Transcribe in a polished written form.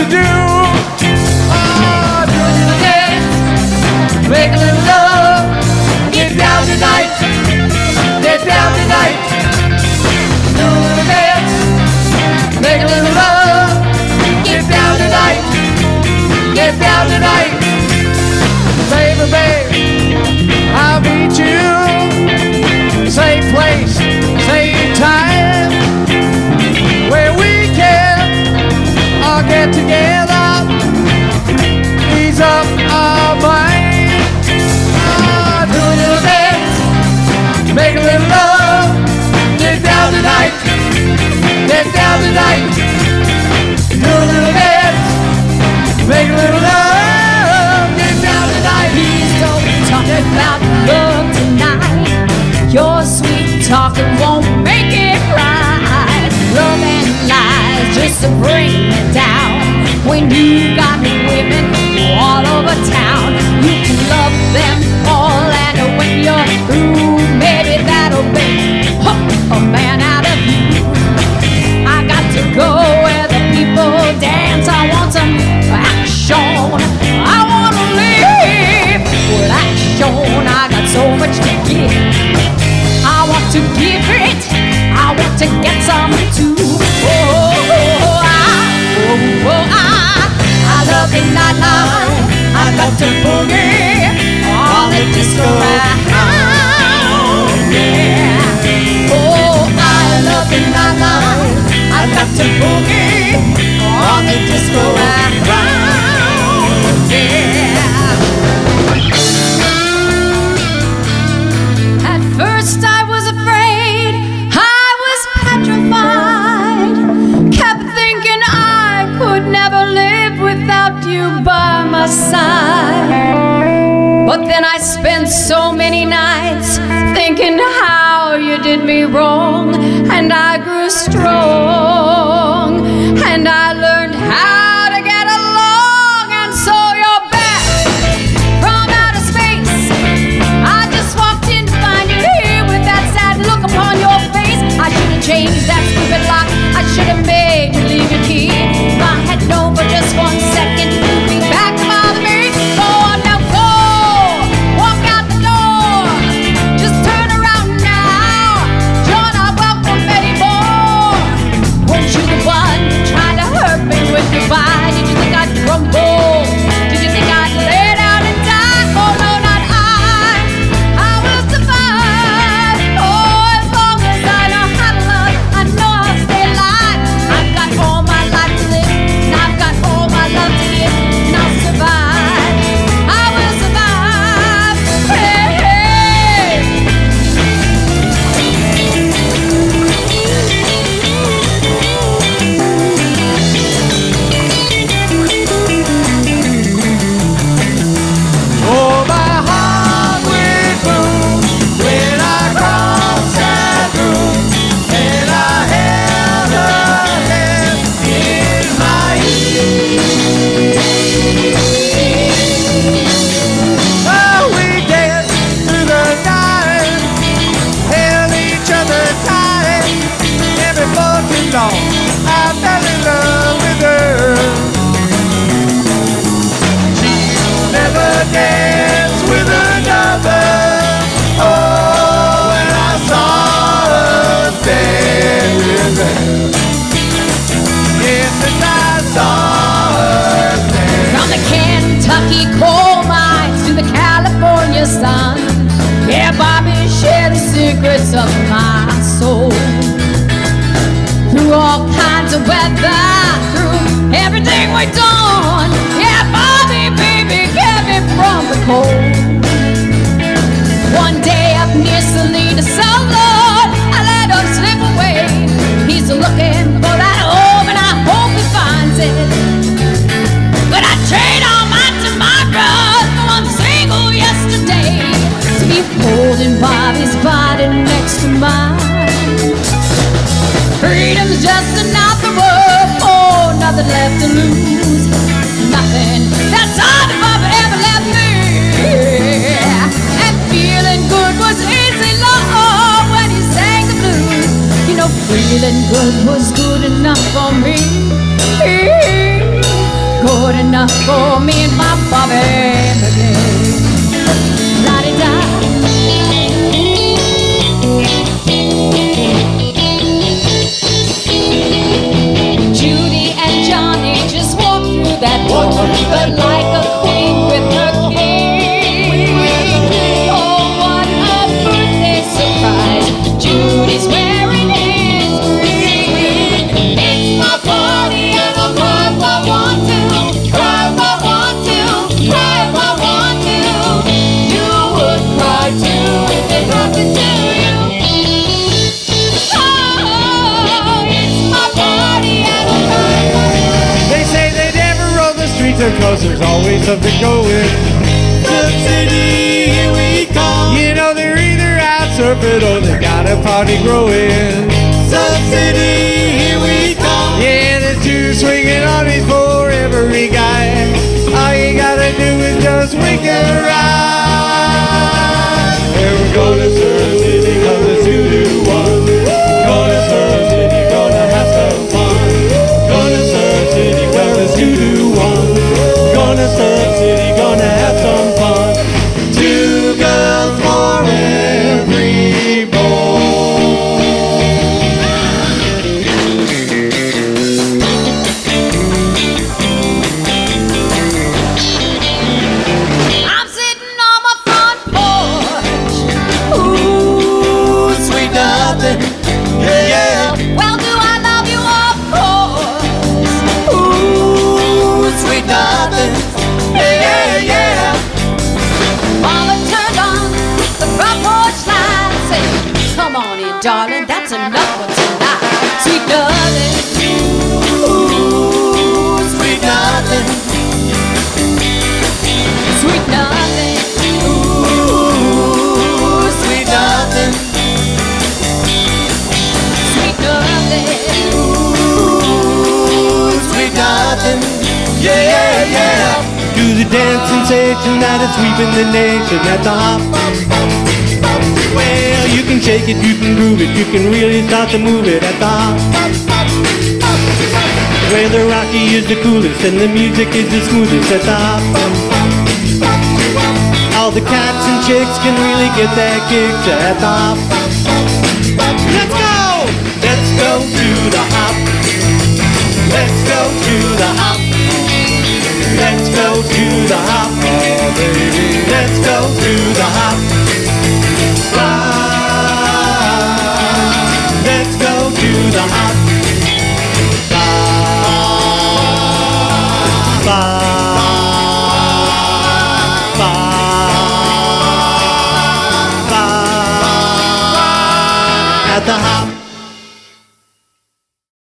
do. Oh, do a little dance, make a little love, get down tonight, get down tonight. Do a little dance, make a little love, get down tonight, get down tonight. Baby, baby, I'll meet you, same place, same time, where we can all get together, ease up our mind. Do a little dance, make a little love, get down tonight, get down tonight. Do a little dance, make a little love, get down tonight. Please don't talk about love tonight. Your sweet talking won't make it right. Love and lies just to bring it down. When you got women all over town, you can love them all, and when you're through, maybe that'll make a man out of you. I got to go where the people dance. I want some action. I want to live with action. I got so much to give. I want to give it. I want to get some too. I love the night. I got to boogie on the disco round. Yeah. Oh, I love the night. I got to boogie on the disco round. Yeah. At first I was afraid, I was petrified, kept thinking I could never live without you by my side. But then I spent so many nights thinking how you did me wrong, and I grew strong, and I learned how to get along, and so you're back from outer space. I just walked in to find you here with that sad look upon your face. I should have changed that stupid lock. I should have made you leave your key. If I had known for just 1 second you'd be back to bother me. Go on now, go! Walk out the door. Just turn around now. You're not welcome anymore. Weren't you the one trying to hurt me with goodbye? Did you think I'd crumble? Did you think I'd lay down and die? Oh no, not I. I will survive. Oh, as long as I know how to love, I know I'll stay alive. I've got all my life to live, and I've got all my love to give, and I'll survive. I will survive. Hey, hey. Oh, my heart went boom when I crossed that room, and I held her hand in my ear. Oh, we danced through the night, held each other tight, and before too long, I fell in love with her. She'll never dance with another. Oh, when I saw her standing there, yes, and I saw her standing. From the Kentucky coal mines to the California sun, yeah, Bobby shared the secrets of my soul. Through all kinds of weather, through everything we've done, yeah, Bobby, baby, kept me from the cold. One day up near Salina, South Lord, I let him slip away. He's looking for that home, and I hope he finds it. But I trade all my tomorrows for one single yesterday, to be holding Bobby's body next to mine. Freedom's just another word for nothing left to lose. Nothing, that's all that Bobby ever left me. And feeling good was easy, Lord, when he sang the blues. You know, feeling good was good enough for me. good enough for me and my Bobby McGee. La-di-da. Judy and Johnny just walked through that door like a queen with her king. Oh, what a birthday surprise! Judy's wearing his ring. It's my party and I'll cry if I want to, cry if I want to, cry if I want to. You would cry too if it happened to you. Oh, it's my party and I'll cry if I want to. They say they never roll the streets of coast, there's always something going. Sub City, here we come. You know they're either out surfing or they got a party growing. Sub City, here we come. Yeah, there's two swinging on his for every guy. All you gotta do is just wink and ride. And we're going to Surf City, cause it's 2 to 1. Going to Surf City, gonna have some fun. Going to Surf City, cause it's 2 to 1. Gonna Surf City, gonna have some fun. 2 girls for every boy. I'm sitting on my front porch. Ooh, sweet nothing. Yeah, yeah. Well, do I love you? Of course. Ooh, sweet nothing. Yeah, yeah. Mama turned on the front porch light, said, "Come on in, darling, that's enough for tonight." Sweet nothing. Ooh, sweet nothing. Sweet nothing. Ooh, sweet nothing. Sweet nothing. Ooh, sweet nothing. Yeah, yeah, yeah. Do the dance sensation that is sweeping the nation at the hop. Well, you can shake it, you can groove it, you can really start to move it at the hop. Where the Rocky is the coolest and the music is the smoothest at the hop. All the cats and chicks can really get their kicks at the hop. Let's go! Let's go to the hop. Let's go to the hop. Let's go to the hop, oh baby. Let's go to the hop. Let's go to the hop. At the hop.